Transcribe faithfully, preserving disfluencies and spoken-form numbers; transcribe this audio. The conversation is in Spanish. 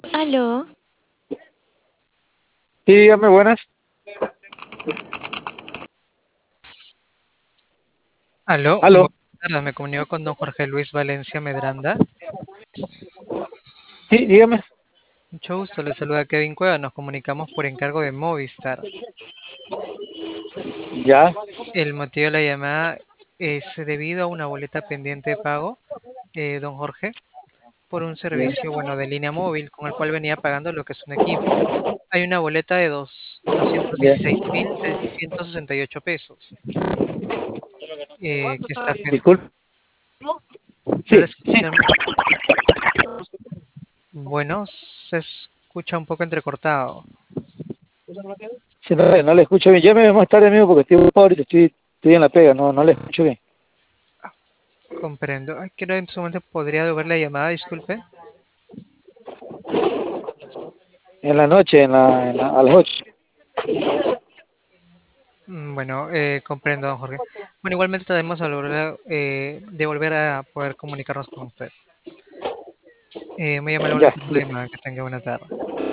Aló, Sí, dígame, buenas. Aló, buenas Aló. tardes, me comunico con don Jorge Luis Valencia Medranda. Sí, dígame. Mucho gusto, le saluda Kevin Cueva, nos comunicamos por encargo de Movistar. Ya, El motivo de la llamada es debido a una boleta pendiente de pago, eh, don Jorge, por un servicio, bueno, de línea móvil con el cual venía pagando lo que es un equipo. Hay una boleta de dos, doscientos ya. dieciséis mil seiscientos sesenta y ocho pesos, eh, que está... pen- Disculpe. ¿No le Sí. escuchan? Bueno, se escucha un poco entrecortado. Sí, no, no le escucho bien. Llámeme más tarde, amigo, porque estoy ocupado ahorita, estoy, estoy en la pega, no, no le escucho bien. Comprendo. Ay, ¿qué hora en su momento podría devolver la llamada? Disculpe. En la noche, en la, en la- a las ocho. Mm, Bueno, eh, comprendo, don Jorge. Bueno, igualmente trataremos de volver a, eh, de volver a poder comunicarnos con usted. Eh, muy amable Ya, por la listo. llamada. Que tenga buena tarde.